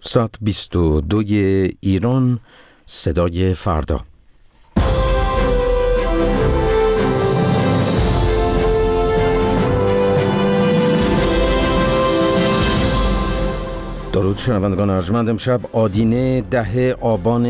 ساعت 22 ایران، صدای فردا. درود شنوندگان ارجمند. امشب آدینه 10 آبان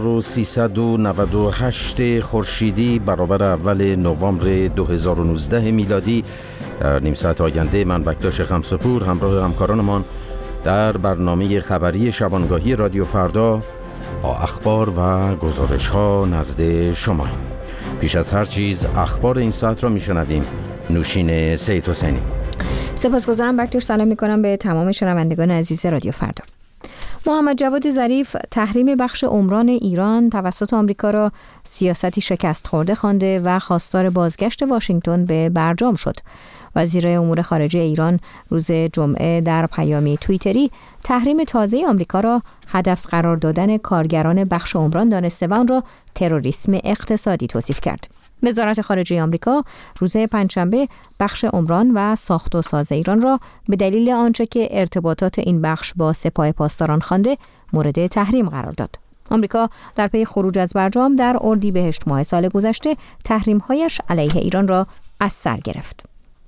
1398 خورشیدی برابر اول نوامبر 2019 میلادی. در نیم ساعت آینده من بکتاش خمسپور همراه همکارانمان در برنامه خبری شبانگاهی رادیو فردا با اخبار و گزارش ها نزد شما. پیش از هر چیز اخبار این ساعت را میشنویم. نوشین سید حسینی. سپاسگزارم بکتاش. سلام میکنم به تمام شنوندگان عزیز رادیو فردا. محمد جواد ظریف تحریم بخش عمران ایران توسط آمریکا را سیاستی شکست خورده خوانده و خواستار بازگشت واشنگتن به برجام شد. وزیر امور خارجه ایران روز جمعه در پیامی توییتری تحریم تازه آمریکا را هدف قرار دادن کارگران بخش عمران دانسته و آن را تروریسم اقتصادی توصیف کرد. وزارت خارجه آمریکا روز پنجشنبه بخش عمران و ساخت و ساز ایران را به دلیل آنچه که ارتباطات این بخش با سپاه پاسداران خوانده مورد تحریم قرار داد. آمریکا در پی خروج از برجام در اردیبهشت ماه سال گذشته تحریم‌هایش علیه ایران را از سر گرفت.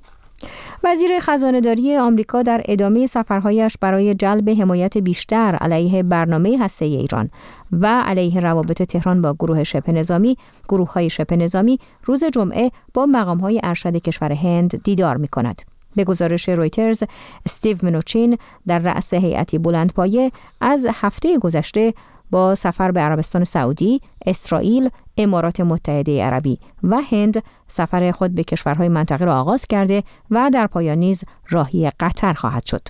وزیر خزانه‌داری آمریکا در ادامه سفرهایش برای جلب حمایت بیشتر علیه برنامه هسته‌ای ایران و علیه روابط تهران با گروه‌های شبه نظامی روز جمعه با مقام‌های ارشد کشور هند دیدار می‌کند. به گزارش رویترز، استیو منوچین در رأس هیئتی بلندپایه از هفته گذشته با سفر به عربستان سعودی، اسرائیل، امارات متحده عربی و هند سفر خود به کشورهای منطقه را آغاز کرده و در پایان نیز راهی قطر خواهد شد.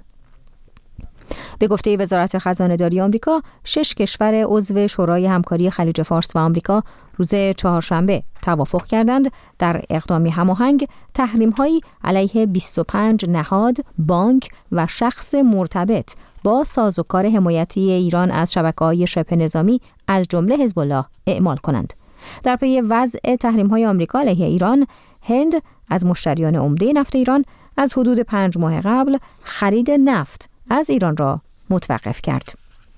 به گفته وزارت خزانه‌داری آمریکا، 6 کشور عضو شورای همکاری خلیج فارس و آمریکا روز چهارشنبه توافق کردند در اقدامی هماهنگ تحریم‌هایی علیه 25 نهاد، بانک و شخص مرتبط با سازوکار حمایتی ایران از شبکه‌های شبه نظامی از جمله حزب الله اعمال کنند. در پی وضع تحریم‌های آمریکا علیه ایران، هند از مشتریان عمده نفت ایران از حدود 5 ماه قبل خرید نفت از ایران را متوقف کرد.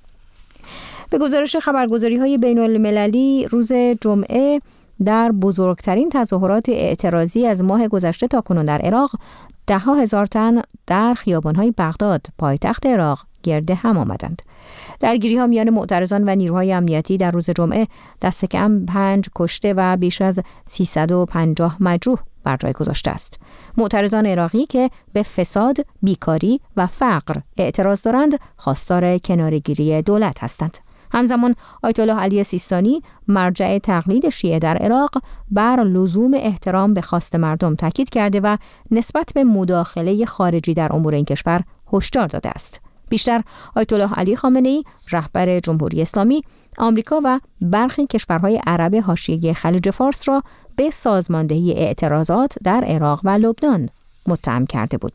به گزارش خبرگزاری‌های بین‌المللی روز جمعه در بزرگترین تظاهرات اعتراضی از ماه گذشته تاکنون در عراق، 10,000 تن در خیابان‌های بغداد پایتخت عراق گرد هم آمدند. درگیری‌ها میان معترضان و نیروهای امنیتی در روز جمعه دست کم 5 کشته و بیش از 350 مجروح بر جای گذاشته است. معترضان عراقی که به فساد، بیکاری و فقر اعتراض دارند، خواستار کناره‌گیری دولت هستند. همزمان آیت الله علی سیستانی، مرجع تقلید شیعه در عراق، بر لزوم احترام به خواست مردم تاکید کرده و نسبت به مداخله خارجی در امور این کشور هشدار داده است. بیشتر آیت الله علی خامنه‌ای، رهبر جمهوری اسلامی، آمریکا و برخی کشورهای عرب حاشیه خلیج فارس را به سازماندهی اعتراضات در عراق و لبنان متهم کرده بود.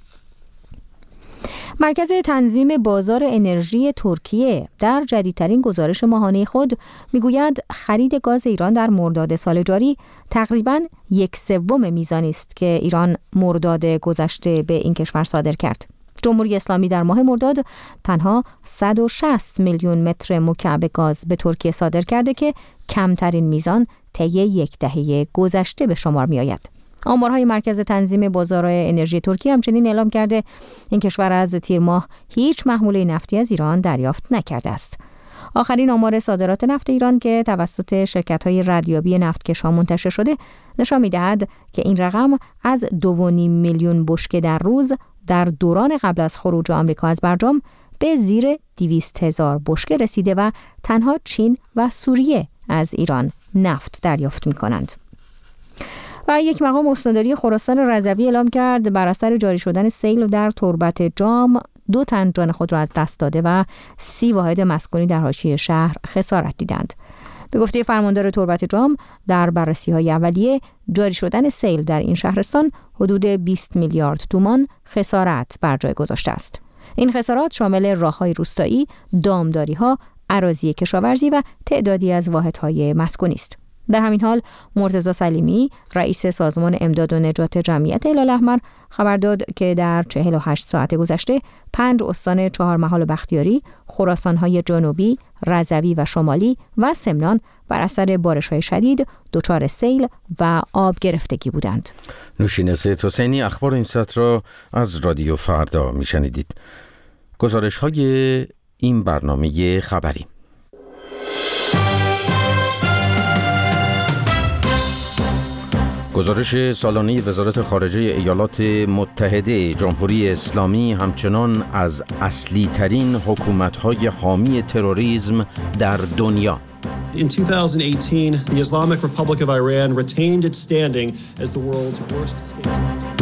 مرکز تنظیم بازار انرژی ترکیه در جدیدترین گزارش ماهانه خود میگوید خرید گاز ایران در مرداد سال جاری تقریباً 1/3 میزانی است که ایران مرداد گذشته به این کشور صادر کرد. جمهوری اسلامی در ماه مرداد تنها 160 میلیون متر مکعب گاز به ترکیه صادر کرده که کمترین میزان طی 1 دهه گذشته به شمار می آید. آمارهای مرکز تنظیم بازار انرژی ترکیه همچنین اعلام کرده این کشور از تیر ماه هیچ محموله نفتی از ایران دریافت نکرده است. آخرین آمار صادرات نفت ایران که توسط شرکت‌های ردیابی نفتکش‌ها منتشر شده نشان می‌دهد که این رقم از 2.5 میلیون بشکه در روز در دوران قبل از خروج آمریکا از برجام به زیر 200,000 بشکه رسیده و تنها چین و سوریه از ایران نفت دریافت می‌کنند. و یک مقام استانداری خراسان رضوی اعلام کرد بر اثر جاری شدن سیل در تربت جام 2 تن جان خود را از دست داده و 30 واحد مسکونی در حاشیه شهر خسارت دیدند. به گفته فرماندار تربت جام، در بررسی‌های اولیه جاری شدن سیل در این شهرستان حدود 20 میلیارد تومان خسارت بر جای گذاشته است. این خسارات شامل راه‌های روستایی، دامداری‌ها، اراضی کشاورزی و تعدادی از واحدهای مسکونی است. در همین حال مرتضی سلیمی رئیس سازمان امداد و نجات جمعیت هلال‌احمر خبر داد که در 48 ساعت گذشته 5 استان چهارمحال و بختیاری، خراسان‌های جنوبی، رضوی و شمالی و سمنان بر اثر بارش‌های شدید دچار سیل و آب گرفتگی بودند. نوشین سید حسینی اخبار این ساعت را از رادیو فردا میشنیدید. گزارش‌های این برنامه خبری. گزارش سالانه وزارت خارجه ایالات متحده جمهوری اسلامی همچنان از اصلی ترین حکومت‌های حامی تروریسم در دنیا. In 2018, the Islamic Republic of Iran retained its standing as the world's worst state.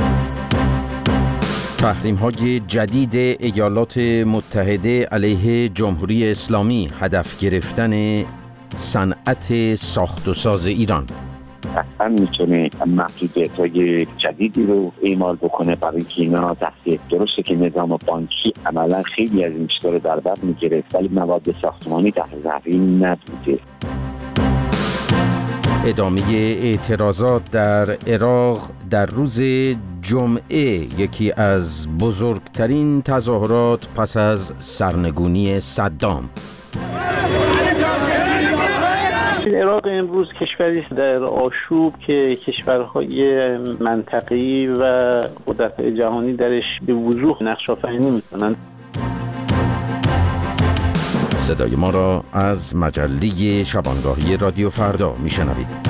تحریم‌های جدید ایالات متحده علیه جمهوری اسلامی، هدف گرفتن صنعت ساخت و ساز ایران. قطعا میتونه محدودیت‌های جدیدی رو اعمال بکنه برای که اینا دسته. درسته که نظام بانکی عملا خیلی از این چیزا رو در بر میگرفت ولی مواد ساختمانی در زمین نبوده. ادامه اعتراضات در عراق در روز جمعه، یکی از بزرگترین تظاهرات پس از سرنگونی صدام. عراق امروز کشوری در آشوب که کشورهای منطقی و قدرت‌های جهانی درش به وضوح نقش آفرینی می‌کنند. صدای ما را از مجله شبانگاهی رادیو فردا میشنوید.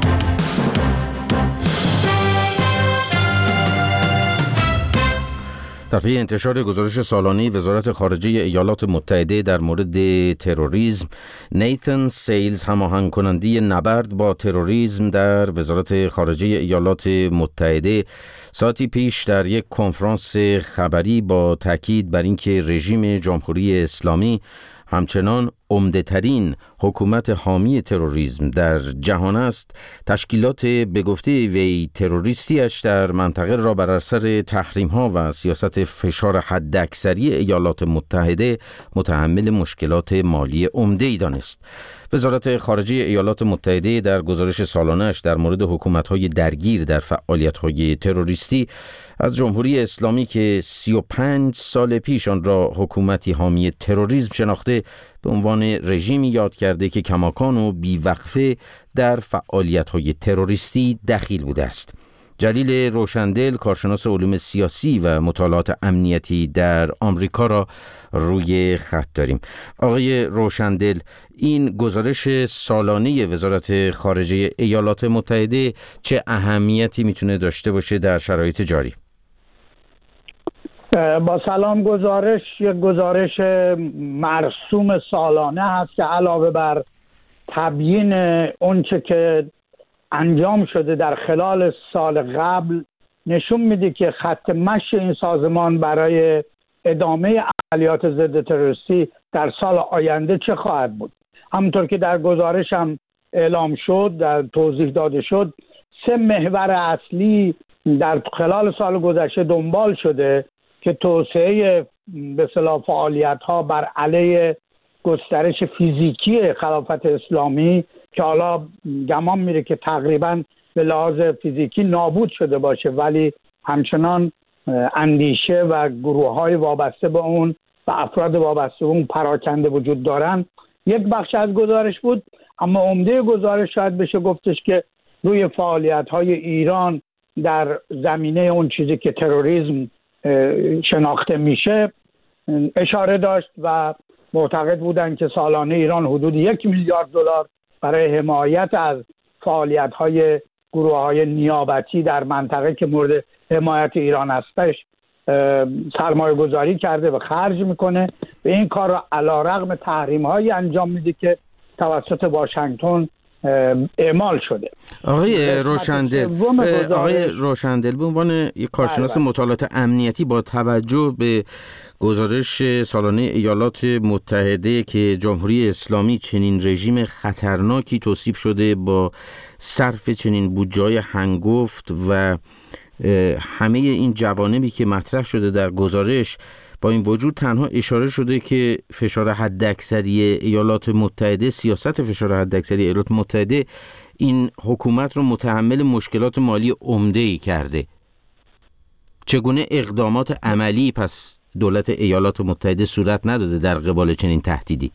در پی انتشار گزارش سالانه وزارت خارجه ایالات متحده در مورد تروریسم، نیتن سیلز، هماهنگ کننده نبرد با تروریسم در وزارت خارجه ایالات متحده، ساعتی پیش در یک کنفرانس خبری با تاکید بر اینکه رژیم جمهوری اسلامی همچنان عمده‌ترین حکومت حامی تروریسم در جهان است، تشکیلات به گفته وی تروریستیش در منطقه را بر اثر تحریم‌ها و سیاست فشار حداکثری ایالات متحده متحمل مشکلات مالی عمده‌ای دانست. وزارت خارجه ایالات متحده در گزارش سالانه‌اش در مورد حکومت‌های درگیر در فعالیت‌های تروریستی از جمهوری اسلامی که 35 سال پیش آن را حکومتی حامی تروریسم شناخته، به عنوان رژیمی یاد کرده که کماکان و بیوقفه در فعالیت‌های تروریستی دخیل بوده است. جلیل روشندل، کارشناس علوم سیاسی و مطالعات امنیتی در آمریکا، را روی خط داریم. آقای روشندل، این گزارش سالانه وزارت خارجه ایالات متحده چه اهمیتی میتونه داشته باشه در شرایط جاری؟ با سلام. یک گزارش مرسوم سالانه هست که علاوه بر تبیین اونچه که انجام شده در خلال سال قبل، نشون میده که خط مشی این سازمان برای ادامه عملیات ضد تروریستی در سال آینده چه خواهد بود. همونطور که در گزارش هم اعلام شد، در توضیح داده شد، 3 محور اصلی در خلال سال گذشته دنبال شده که توسعه به اصطلاح فعالیت‌ها بر علیه گسترش فیزیکی خلافت اسلامی که حالا گمان میره که تقریبا به لحاظ فیزیکی نابود شده باشه، ولی همچنان اندیشه و گروه‌های وابسته به اون و افراد وابسته به اون پراکنده وجود دارن، یک بخش از گزارش بود. اما عمده گزارش شاید بشه گفتش که روی فعالیت‌های ایران در زمینه اون چیزی که تروریسم شناخته میشه اشاره داشت و معتقد بودند که سالانه ایران حدود 1 میلیارد دلار برای حمایت از فعالیت‌های گروه‌های نیابتی در منطقه که مورد حمایت ایران هستش سرمایه گذاری کرده و خرج میکنه. به این کار را علیرغم تحریم‌هایی انجام میده که توسط واشنگتن اعمال شده. آقای روشندل، به عنوان یک کارشناس مطالعات امنیتی، با توجه به گزارش سالانه ایالات متحده که جمهوری اسلامی چنین رژیم خطرناکی توصیف شده با صرف چنین بودجه‌های هنگفت و همه این جوانبی که مطرح شده در گزارش، با این وجود تنها اشاره شده که فشار حداکثری ایالات متحده، سیاست فشار حداکثری ایالات متحده این حکومت رو متحمل مشکلات مالی عمده‌ای کرده. چگونه اقدامات عملی پس دولت ایالات متحده صورت نداده در قبال چنین تهدیدی؟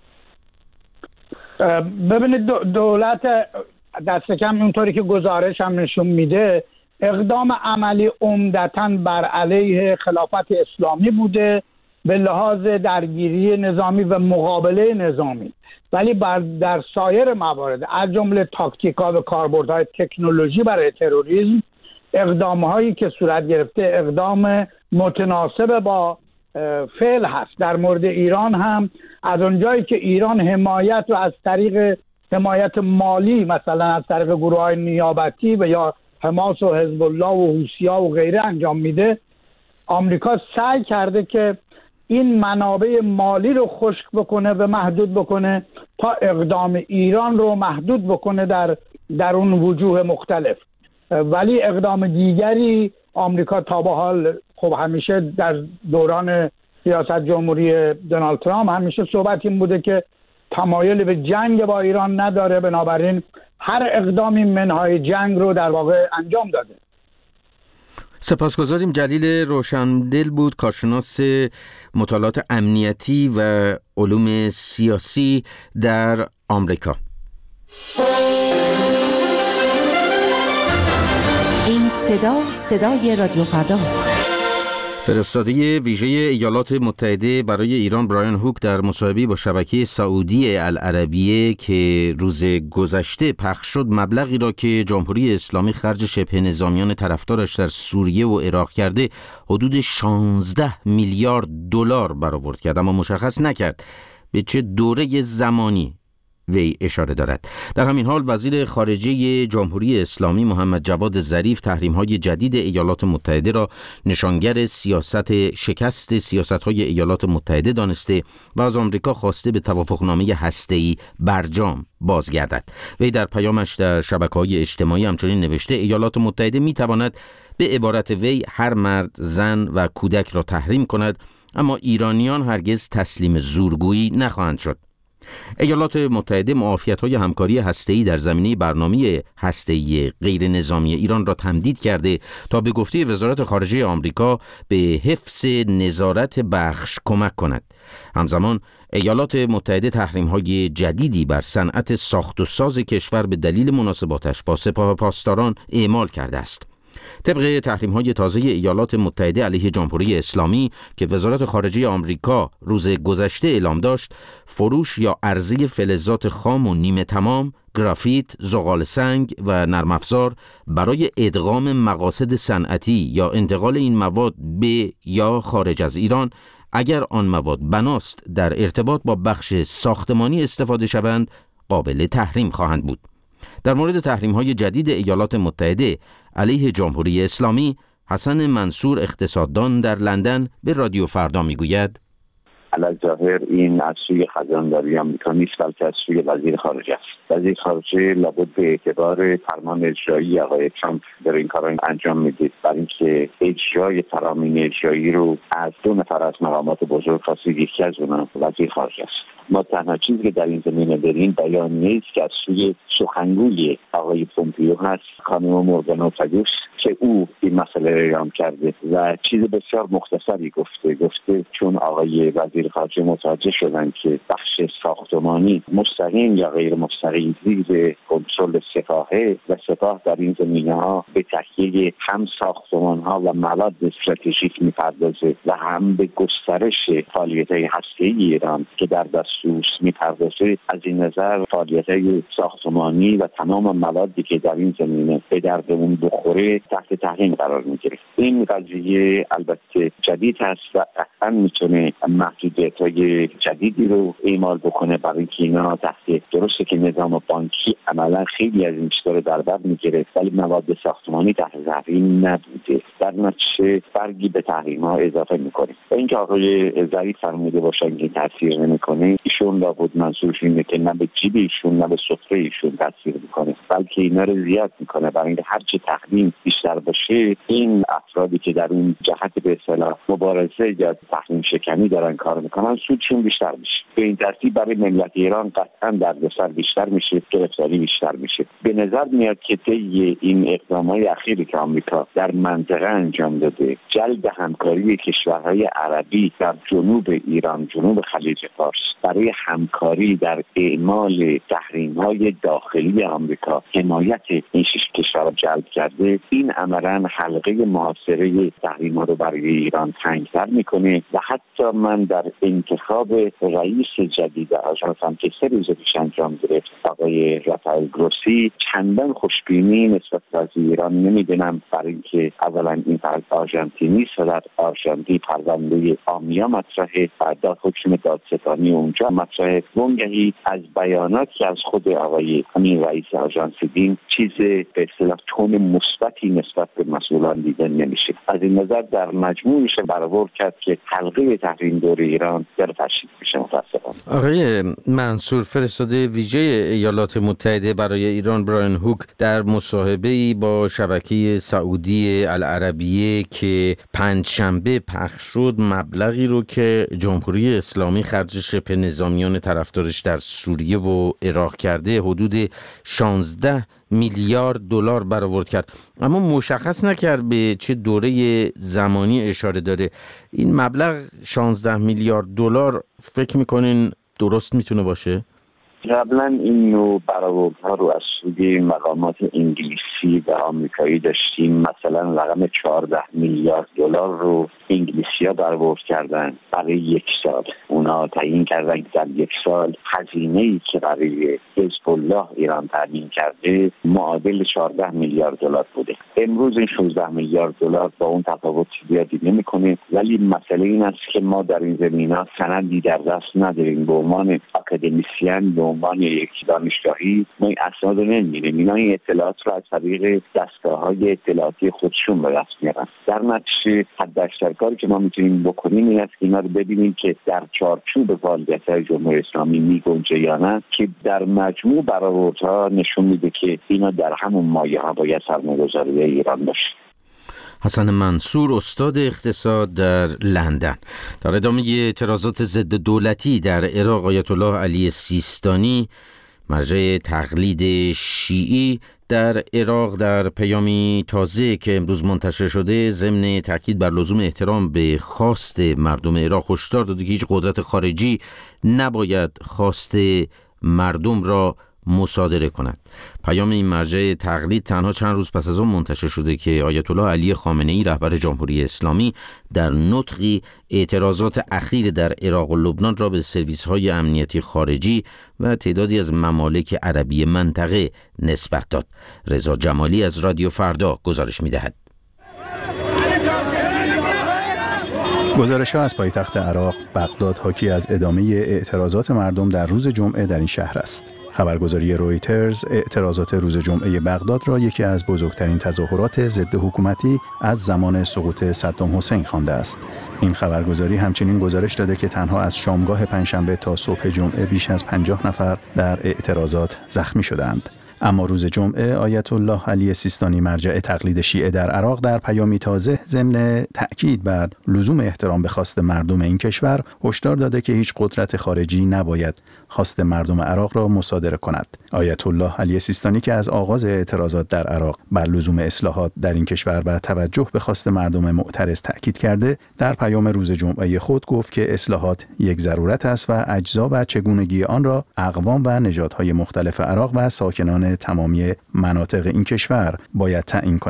ببینید دولت دست کم اونطوری که گزارش هم نشون میده اقدام عملی عمدتاً بر علیه خلافت اسلامی بوده به لحاظ درگیری نظامی و مقابله نظامی، ولی در سایر موارد از جمله تاکتیک‌ها و کاربردهای تکنولوژی برای تروریسم اقدام‌هایی که صورت گرفته اقدام متناسب با فعل هست. در مورد ایران هم از اونجایی که ایران حمایت رو از طریق حمایت مالی مثلا از طریق گروه‌های نیابتی و یا حماس و حزب الله و حوثی‌ها و غیره انجام میده، آمریکا سعی کرده که این منابع مالی رو خشک بکنه و محدود بکنه تا اقدام ایران رو محدود بکنه در اون وجوه مختلف. ولی اقدام دیگری آمریکا تا به حال خب همیشه در دوران سیاست جمهوری دونالد ترامپ همیشه صحبت این بوده که تمایل به جنگ با ایران نداره، بنابراین هر اقدامی منهای جنگ رو در واقع انجام داده. سپاسگزاریم. جلیل روشندل بود، کارشناس مطالعات امنیتی و علوم سیاسی در آمریکا. این صدای رادیو فرداست. فرستاده ویژه ایالات متحده برای ایران برایان هوک در مصاحبه‌ای با شبکه سعودی العربیه که روز گذشته پخش شد، مبلغی را که جمهوری اسلامی خرج شبه نظامیان طرفدارش در سوریه و عراق کرده حدود 16 میلیارد دلار برآورد کرد، اما مشخص نکرد به چه دوره زمانی وی اشاره دارد. در همین حال وزیر خارجه جمهوری اسلامی محمد جواد ظریف تحریم‌های جدید ایالات متحده را نشانگر شکست سیاست‌های ایالات متحده دانسته و از آمریکا خواسته به توافقنامه هسته‌ای برجام بازگردد. وی در پیامش در شبکه‌های اجتماعی همچنین نوشته ایالات متحده می‌تواند به عبارت وی هر مرد، زن و کودک را تحریم کند، اما ایرانیان هرگز تسلیم زورگویی نخواهند شد. ایالات متحده معافیت‌های همکاری هسته‌ای در زمینه برنامه هسته‌ای غیر نظامی ایران را تمدید کرده تا به گفته وزارت خارجه آمریکا به حفظ نظارت بخش کمک کند. همزمان ایالات متحده تحریم‌های جدیدی بر صنعت ساخت و ساز کشور به دلیل مناسباتش با سپاه پاسداران اعمال کرده است. طبق تحریم‌های تازه ایالات متحده علیه جمهوری اسلامی که وزارت خارجه آمریکا روز گذشته اعلام داشت، فروش یا عرضه فلزات خام و نیمه تمام، گرافیت، زغال سنگ و نرم افزار برای ادغام مقاصد صنعتی یا انتقال این مواد به یا خارج از ایران، اگر آن مواد بناست در ارتباط با بخش ساختمانی استفاده شوند، قابل تحریم خواهند بود. در مورد تحریم‌های جدید ایالات متحده علیه جمهوری اسلامی، حسن منصور اقتصاددان در لندن به رادیو فردا میگوید: علاوه این از سوی خزانداری آمریکا نیست، بلکه از سوی وزیر خارجه است. وزیر خارجه لابد به اعتبار فرمان اجرایی آقای ترامپ در این کار انجام میده، برای اینکه اجرای فرامین اجرایی رو از دو نفر از مقامات بزرگ خاصی، یکی از اونها وزیر خارجه است. ما تنها چیزی که در این زمینه داریم بیانیه‌ای است که از سوی سخنگوی آقای پومپیو هست، خانم مورگان اوتاگوس، که او این مسئله را اعلام کرده و چیز بسیار مختصری گفته چون آقای وزیر خارجه متوجه شدن که بخش ساختمانی مستقیم یا غیر مستقیم زیر کنترل سپاهه و سپاه در این زمینه‌ها به تهیه هم ساختمان‌ها و مواد استراتژیک می‌پردازه و هم به گسترش فعالیت‌های هسته‌ای ایران که در دستور می‌پردازه، از این نظر فعالیت‌های ساختمانی و تمام موادی که در این زمینه به درد اون بخوره تحت تحریم قرار می‌گیره. این قضیه البته جدید هست و قطعاً میتونه محدود محدودیت‌های جدیدی رو اعمال بکنه، برای اینکه اینا تحت درسته که نظام بانکی عملا خیلی از این چیزا رو در بر می‌گیره، ولی مواد ساختمانی تحت تحریم نبوده. در نتیجه برگی به تحریم‌ها اضافه می‌کنه. و اینکه آقای ظریف فرموده باشن که تاثیر نمی‌کنه، ایشون لابد منظورش اینه که نه به جیب ایشون نه به سفره ایشون تاثیر می‌کنه، بلکه اینا رو زیاد می‌کنه. برای اینکه هر چه تحریم بیشتر باشه، این افرادی که در اون جهت به اصطلاح مبارزه یا تحریم شکنی دارن کار میکنن سودشون بیشتر میشه. به این ترتیب برای ملت ایران قطعا دردسر بیشتر میشه، گرفتاری بیشتر میشه. به نظر میاد که طی این اقدامات اخیری که آمریکا در منطقه انجام داده، جلب همکاری کشورهای عربی در جنوب ایران، جنوب خلیج فارس، برای همکاری در اعمال تحریم‌های داخلی آمریکا حمایت این 6 کشور را جلب کرده، این عملاً حلقه محاصره تحریم‌ها رو برای ایران تنگ‌تر میکنه. و حتی من در انتخاب رئیس جدید آژانس هم که 3 روز پیش انجام گرفت، آقای رافائل گروسی، چندان خوشبینی نسبت به ایران نمیدونم، برای اینکه اولا این فرد آرژانتینی است و در آرژانتین پرونده آمیا مطرحه، بعد حکم دادستانی اونجا مطرحه. وانگهی از بیاناتی که از خود آقای همین رئیس آژانس دیدیم، چیز به اصطلاح تون مثبتی نسبت به مسئولان دیده نمیشه. از این نظر در مجموع میشه برآورد کرد که حلقه تحریم دور ایران داره تشدید میشه. متاسفانه آقای منصور، فرستاده ویژه ایالات متحده برای ایران برایان هوک در مصاحبه‌ای با شبکه سعودی العربیه که پنجشنبه پخش شد، مبلغی رو که جمهوری اسلامی خرج شبه نظامیان طرفدارش در سوریه و عراق کرده حدود 16 میلیارد دلار برآورد کرد، اما مشخص نکرد به چه دوره زمانی اشاره داره. این مبلغ 16 میلیارد دلار فکر میکنین درست میتونه باشه؟ قبلا این نوع برآوردها رو از سوی مقامات انگلیسی و آمریکایی داشتیم. مثلا رقم 14 میلیارد دلار رو انگلیسی‌ها برآورد کردن برای 1 سال. اونا تعیین کردن که در 1 سال هزینه‌ای که برای حزب الله ایران تامین کرده معادل 14 میلیارد دلار بوده. امروز این 16 میلیارد دلار با اون تفاوت زیادی نمی‌کنه، ولی مسئله این است که ما در این زمینه سندی در دست نداریم. به عنوان اکادمیسین، به عنوان یک دانشگاهی، ما این اسناد رو نمی‌بینیم. اینا این اطلاعات رو از طریق دستگاه‌های اطلاعاتی خودشون به دست میارن. در نتیجه حداکثر کاری که ما میتونیم بکنیم این است که اینا رو ببینیم که در چارچوب فعالیت‌های جمهوری اسلامی میگنجه یا نه، که در مجموع برآوردها نشون میده که اینا در همون مایه‌ها باید سرمایه‌گذاری ایران باشه. حسن منصور، استاد اقتصاد در لندن. در ادامه اعتراضات ضد دولتی در عراق، آیت الله علی سیستانی، مرجع تقلید شیعی در عراق، در پیامی تازه که امروز منتشر شده ضمن تاکید بر لزوم احترام به خواست مردم عراق هشدار داده که هیچ قدرت خارجی نباید خواست مردم را مصادره کند. پیام این مرجع تقلید تنها چند روز پس از آن منتشر شده که آیت الله علی خامنه‌ای رهبر جمهوری اسلامی در نطقی اعتراضات اخیر در عراق و لبنان را به سرویس‌های امنیتی خارجی و تعدادی از ممالک عربی منطقه نسبت داد. رضا جمالی از رادیو فردا گزارش می‌دهد. گزارش‌ها از پایتخت عراق بغداد حاکی از ادامه اعتراضات مردم در روز جمعه در این شهر است. خبرگزاری رویترز اعتراضات روز جمعه بغداد را یکی از بزرگترین تظاهرات ضد حکومتی از زمان سقوط صدام حسین خوانده است. این خبرگزاری همچنین گزارش داده که تنها از شامگاه پنجشنبه تا صبح جمعه بیش از 50 نفر در اعتراضات زخمی شدند. اما روز جمعه آیت الله علی سیستانی، مرجع تقلید شیعه در عراق، در پیامی تازه ضمن تأکید بر لزوم احترام به خواست مردم این کشور هشدار داده که هیچ قدرت خارجی نباید خواست مردم عراق را مصادره کند. آیت الله علی سیستانی که از آغاز اعتراضات در عراق بر لزوم اصلاحات در این کشور و توجه به خواست مردم معترض تأکید کرده، در پیام روز جمعه خود گفت که اصلاحات یک ضرورت است و اجزا و چگونگی آن را اقوام و نژادهای مختلف عراق و ساکنان تمامی مناطق این کشور باید تعیین کنند.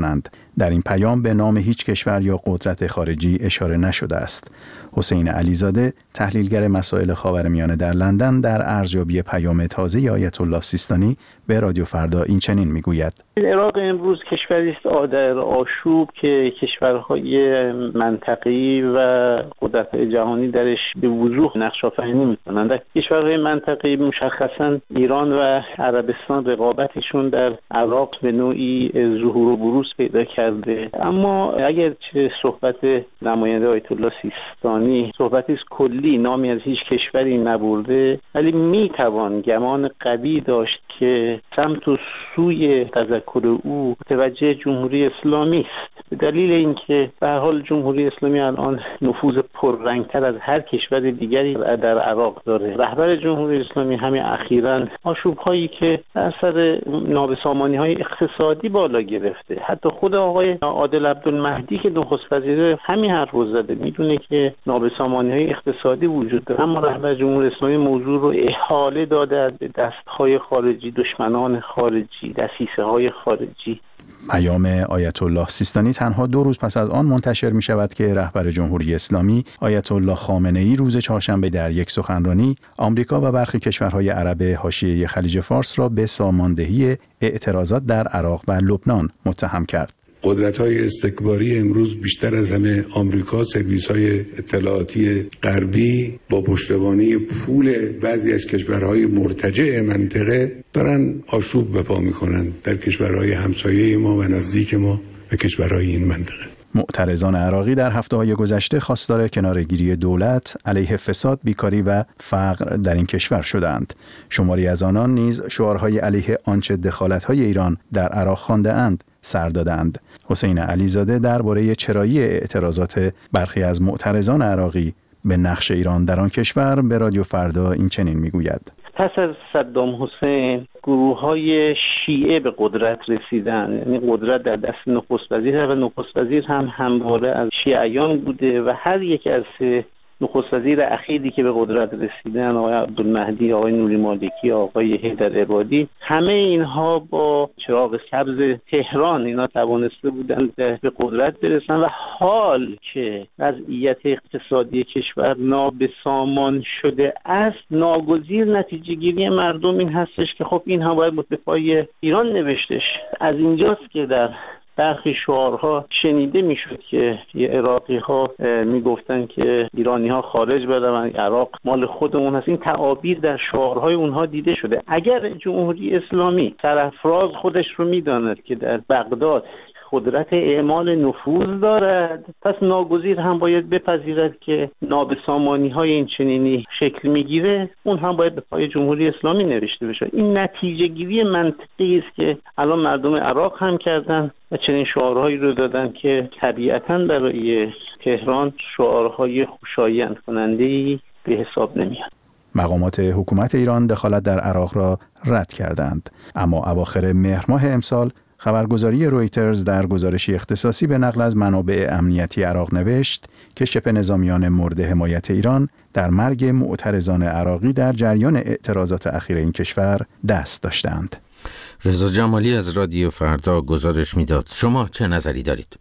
در این پیام به نام هیچ کشور یا قدرت خارجی اشاره نشده است. حسین علیزاده، تحلیلگر مسائل خاورمیانه در لندن، در ارزیابی پیام تازه آیت الله سیستانی به رادیو فردا این چنین میگوید: عراق امروز کشوری است در آشوب که کشورهای منطقه‌ای و قدرت‌های جهانی درش به وضوح نقش آفرینی می‌کنند. در کشورهای منطقه‌ای مشخصاً ایران و عربستان رقابتشون در عراق به نوعی ظهور و بروز پیدا کرده. اما اگر چه صحبت نماینده آیت الله سیستانی صحبتی است کلی، نامی از هیچ کشوری نبرده، ولی میتوان گمان قوی داشت که سمت و سوی تذکر او متوجه جمهوری اسلامی است، به دلیل اینکه به هر حال جمهوری اسلامی الان نفوذ پررنگتر از هر کشور دیگری در عراق داره. رهبر جمهوری اسلامی همین اخیراً آشوب‌هایی که اثر نابسامانی‌های اقتصادی بالا گرفته، حتی خود آقای عادل عبدالمهدی که نخست وزیر همین حرف رو زده، میدونه که نابسامانی‌های اقتصادی وجود داره، اما رهبر جمهوری اسلامی موضوع رو احاله داده به دست‌های خارجی، دشمنان خارجی، دسیسه‌های خارجی. پیام آیت الله سیستانی تنها 2 روز پس از آن منتشر می شود که رهبر جمهوری اسلامی آیت الله خامنه‌ای روز چهارشنبه در یک سخنرانی آمریکا و برخی کشورهای عرب حاشیه خلیج فارس را به ساماندهی اعتراضات در عراق و لبنان متهم کرد. قدرت‌های استکباری امروز بیشتر از همه آمریکا، سرویس‌های اطلاعاتی غربی با پشتوانه پول بعضی از کشورهای مرتجع منطقه دارن آشوب به پا می‌کنند در کشورهای همسایه ما و نزدیک ما و کشورهای این منطقه. معترضان عراقی در هفته‌های گذشته خواستار کناره‌گیری دولت علیه فساد، بیکاری و فقر در این کشور شدند. شماری از آنان نیز شعارهای علیه آنچه دخالت‌های ایران در عراق خوانده‌اند سر دادند. حسین علیزاده درباره چرایی اعتراضات برخی از معترضان عراقی به نقش ایران در آن کشور به رادیو فردا این چنین میگوید: پس از صدام حسین گروه‌های شیعه به قدرت رسیدن، یعنی قدرت در دست نخست وزیر و نخست وزیر هم همواره از شیعیان بوده و هر یک از نخست وزیر اخیری که به قدرت رسیدن، آقای عبدالمهدی، آقای نوری مالکی، آقای حیدر عبادی، همه اینها با چراغ سبز تهران اینا توانسته بودند به قدرت برسن و حال که وضعیت اقتصادی کشور نابسامان شده است، ناگزیر نتیجه گیری مردم این هستش که خب این هم باید متفای ایران نوشتش. از اینجاست که در برخی شعارها شنیده میشد که عراقی ها میگفتن که ایرانی ها خارج برون، عراق مال خودمون هست. این تعابیر در شعارهای اونها دیده شده. اگر جمهوری اسلامی سرافراز خودش رو میداند که در بغداد قدرت اعمال نفوذ دارد، پس ناگزیر هم باید بپذیرد که نابسامانی‌های این چنینی شکل میگیره، اون هم باید به پای جمهوری اسلامی نوشته بشه. این نتیجه گیری منطقی است که الان مردم عراق هم کردن و چنین شعارهایی رو دادن که طبیعتاً برای تهران شعارهای خوشایند کننده‌ای به حساب نمیاد. مقامات حکومت ایران دخالت در عراق را رد کردند، اما اواخر مهر ماه امسال خبرگزاری رویترز در گزارشی اختصاصی به نقل از منابع امنیتی عراق نوشت که شبه نظامیان مورد حمایت ایران در مرگ معترضان عراقی در جریان اعتراضات اخیر این کشور دست داشتند. رضا جمالی از رادیو فردا گزارش میداد. شما چه نظری دارید؟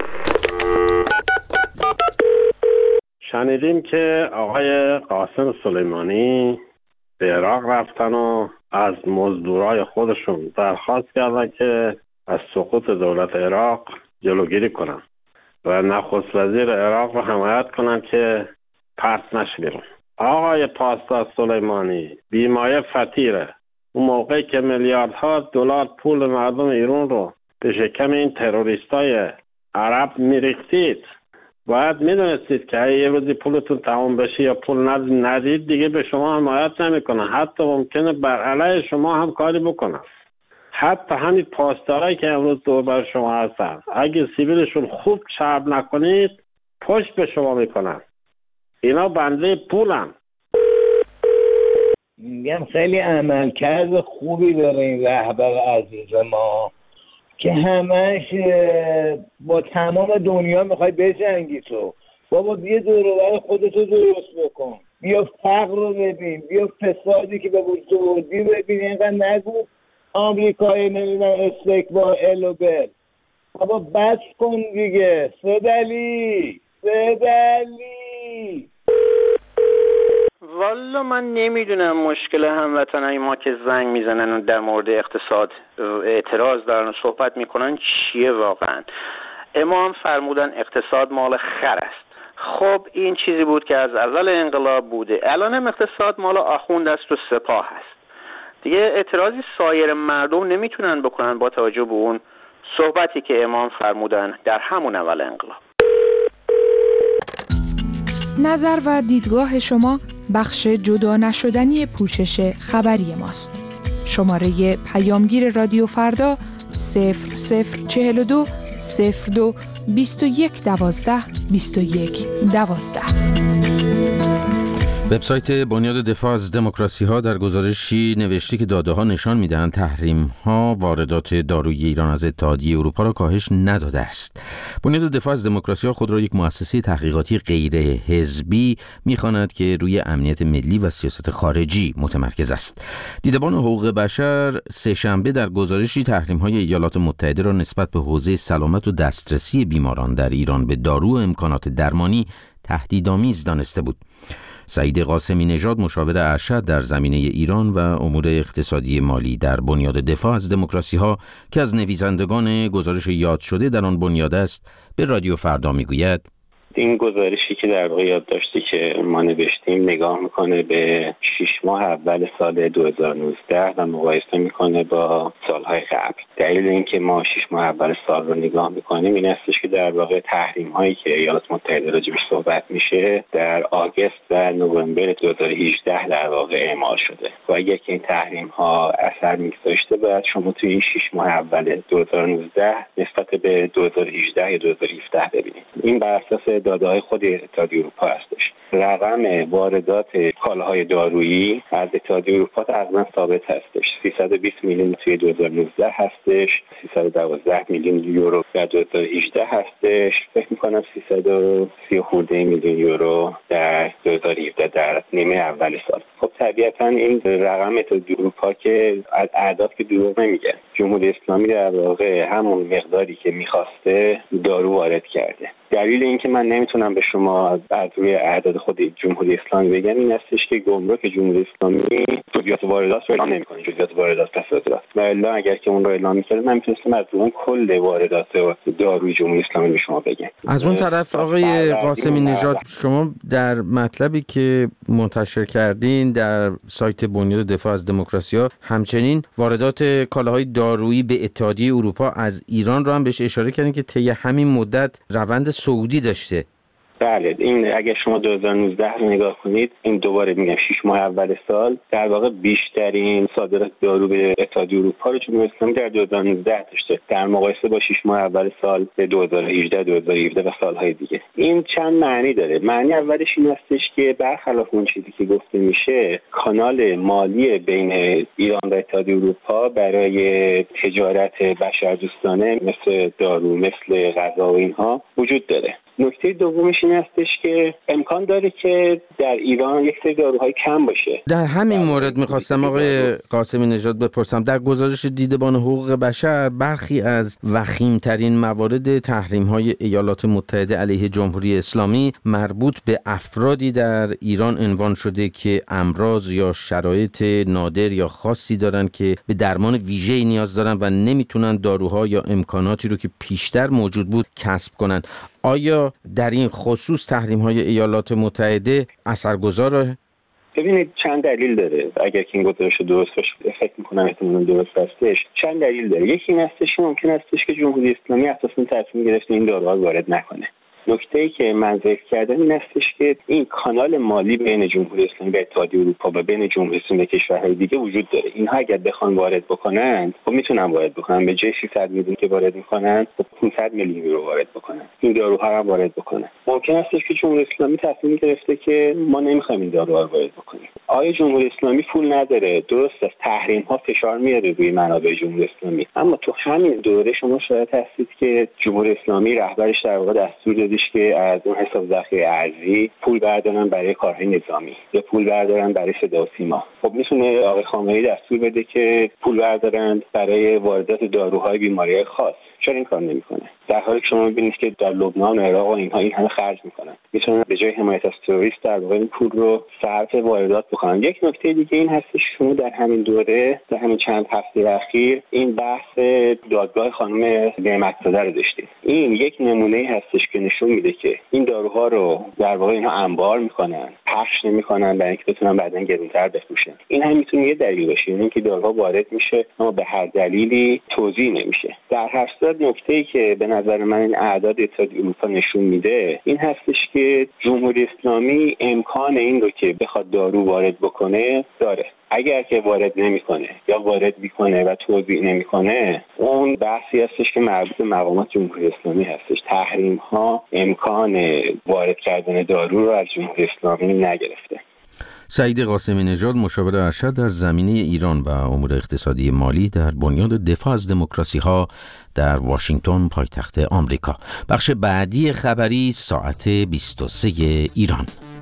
شنیدیم که آقای قاسم سلیمانی به عراق رفتن و از مزدورای خودشون درخواست کردن که از سقوط دولت عراق جلوگیری کنن و نخست وزیر عراق رو حمایت کنن که پرت نشه بیرون. آقای پاسدار سلیمانی بیمایه فطیره. اون موقعی که میلیاردها دلار پول مردم ایران رو به شکم این تروریستای عرب میریختید، باید میدونستید که یه روزی پولتون تمام بشه یا پول ندید دیگه به شما حمایت نمیکنن، حتی ممکنه بر علیه شما هم کاری بکنن. حتی همین پاسدارایی که امروز دور بر شما هستن، اگه سیبیلشون خوب چرب نکنید پشت به شما میکنن. اینا بنده پولن. میگم خیلی عملکرد خوبی داره این رهبر عزیز ما که همش با تمام دنیا میخوای بجنگی. تو بابا بیا دور و بر خودتو درست بکن، بیا فقر رو ببین، بیا فسادی که به وجود آوردی ببین. اینقدر نگو آمریکایی نمیدونم استکبار الوبل. بابا بس کن دیگه. سدلی والا من نمیدونم مشکل هموطنای ما که زنگ میزنن و در مورد اقتصاد اعتراض دارن و صحبت میکنن چیه واقعا. امام فرمودن اقتصاد مال خر است. خب این چیزی بود که از اول انقلاب بوده. الان هم اقتصاد مال آخوند است و سپاه است. دیگه اعتراضی سایر مردم نمیتونن بکنن با توجه به اون صحبتی که امام فرمودن در همون اول انقلاب. نظر و دیدگاه شما بخش جدا نشدنی پوشش خبری ماست. شماره پیامگیر رادیو فردا 0042 02 21 12 21 12. وبسایت بنیاد دفاع از دموکراسی ها در گزارشی نوشته که داده ها نشان می‌دهند تحریم ها واردات داروی ایران از اتحادیه اروپا را کاهش نداده است. بنیاد دفاع از دموکراسی ها خود را یک مؤسسه تحقیقاتی غیر حزبی می‌خواند که روی امنیت ملی و سیاست خارجی متمرکز است. دیدبان حقوق بشر سه‌شنبه در گزارشی تحریم های ایالات متحده را نسبت به حوزه سلامت و دسترسی بیماران در ایران به دارو و امکانات درمانی تهدیدآمیز دانسته بود. سعید قاسمی نژاد مشاور ارشد در زمینه ایران و امور اقتصادی مالی در بنیاد دفاع از دموکراسی ها که از نویسندگان گزارش یاد شده در آن بنیاد است به رادیو فردا میگوید این گزارشی که در واقع یادداشتی که ما نوشتیم نگاه میکنه به 6 ماه اول سال 2019 و مقایسه میکنه با سالهای قبل. دلیل اینکه ما 6 ماه اول سال رو نگاه میکنیم این هستش که در واقع تحریم هایی که ایالات متحده راجبش صحبت میشه در آگوست و نوامبر 2018 در واقع اعمال شده و اگر که این تحریم ها اثر میگذاشته باید شما توی این 6 ماه اول 2019 نسبت به 2018 یا 2017 ببینید. این بر اساس داده‌های خود اتحادیه اروپا هستش. رقم واردات کالاهای دارویی از اتحادیه اروپا تقریبا ثابت هستش. 320 میلیون توی 2019 هستش، 312 میلیون یورو در 2018 هستش، فکر می‌کنم 330 خورده میلیون یورو در 2017 در نیمه اول سال. خب طبیعتاً این رقم اتحادیه اروپا که از اعداد که دروغ نمیگه. جمهوری اسلامی در واقع همون مقداری که می‌خواسته دارو وارد کرده. دلیل اینکه من نمیتونم به شما از روی اعداد خود جمهوری اسلامی بگم این هستش که گمرک جمهوری اسلامی جزئیات واردات رو اعلام نمی‌کنه، جزئیات واردات پس واردات. والا اگر که اون رو اعلام می‌کنه من میتونستم از اون کل واردات داروی جمهوری اسلامی به شما بگم. از اون طرف آقای قاسمی نژاد شما در مطلبی که منتشر کردین در سایت بنیاد دفاع از دموکراسی‌ها همچنین واردات کالاهای دارویی به اتحادیه اروپا از ایران رو هم بهش اشاره کردین که طی همین مدت روند سعودی داشته. بله این اگر شما 2019 رو نگاه کنید این دوباره میگم 6 ماه اول سال در واقع بیشترین صادرات دارو به اتحادیه اروپا رو جمهوری اسلامی در 2019 داشته در مقایسه با 6 ماه اول سال 2018 2017 و سالهای دیگه. این چند معنی داره. معنی اولش این هستش که برخلاف اون چیزی که گفته میشه کانال مالی بین ایران و اتحادیه اروپا برای تجارت بشردوستانه مثل دارو مثل غذا و اینها وجود داره. نکته دومش این هستش که امکان داره که در ایران یک سری داروهای کم باشه. در همین مورد میخواستم آقای قاسمی نژاد بپرسم در گزارش دیدبان حقوق بشر برخی از وخیمترین موارد تحریم‌های ایالات متحده علیه جمهوری اسلامی مربوط به افرادی در ایران عنوان شده که امراض یا شرایط نادر یا خاصی دارن که به درمان ویژه‌ای نیاز دارن و نمیتونن داروها یا امکاناتی رو که پیشتر موجود بود کسب کنن. آیا در این خصوص تحریم‌های ایالات متحده اثرگذاره؟ ببینید چند دلیل داره. اگر که این گزارش درست باشه فکر می‌کنم احتمالاً درست هستش. چند دلیل داره. یکی این هستش ممکن هستش که جمهوری اسلامی اساساً تصمیم گرفته این داروها وارد نکنه. نکته‌ای که من ذکر کردم این هستش که این کانال مالی بین جمهوری اسلامی و اتحادیه اروپا و بین جمهوری اسلامی و کشورهای دیگه وجود داره. اینها اگر بخوان وارد بکنن خب میتونن وارد بکنن. به جای 300 میلیون که وارد میکنن خب 500 میلیون یورو وارد بکنن. این داروها رو وارد بکنن. ممکن هستش که جمهوری اسلامی تصمیم گرفته که ما نمیخوایم این داروها رو وارد بکنیم. آیا جمهوری اسلامی پول نداره؟ درست است تحریم‌ها فشار میاره روی منابع جمهوری اسلامی. اما تو همین دوره شما شاهد هستید که جمهوری اسلامی رهبرش در واقع دستور دادش که از اون حساب ذخیره ارزی پول بردارن برای کارهای نظامی یا پول بردارن برای صدا و سیما. خب میتونه آقای خامنه‌ای دستور بده که پول بردارن برای واردات داروهای بیماری‌های خاص. چرا این کار نمیکنه؟ در حالی که شما می‌بینید که در لبنان و عراق و اینها این همه خرج میکنن، میتونن به جای حمایت از تروریست در واقع این پول رو صرف واردات بکنن. یک نکته دیگه این هستش شما در همین دوره، در همین چند هفته اخیر این بحث دادگاه خانم نعمت‌زاده رو داشتیم. این یک نمونه هستش که نشون میده که این داروها رو در واقع اینها انبار میکنن، پخش نمیکنن برای اینکه بتونن بعداً گرونتر بفروشن. این هم میتونه یه دلیل باشه، یعنی که داروها وارد میشه اما به هر دلیلی توزیع نمیشه. در هر صورت نکته‌ای که به نظر من این اعداد اتحادیه اروپا نشون میده این هستش که جمهوری اسلامی امکان این رو که بخواد دارو وارد بکنه داره. اگر که وارد نمیکنه یا وارد میکنه و توزیع نمیکنه، اون بحثی هستش که مربوط به مقامات جمهوری اسلامی هستش. تحریم ها امکان وارد کردن دارو رو از جمهوری اسلامی نگرفته. سعید قاسمی نژاد، مشاور ارشد در زمینه ایران و امور اقتصادی مالی در بنیاد دفاع از دموکراسی ها در واشنگتن، پایتخت آمریکا. بخش بعدی خبری ساعت 23 ایران.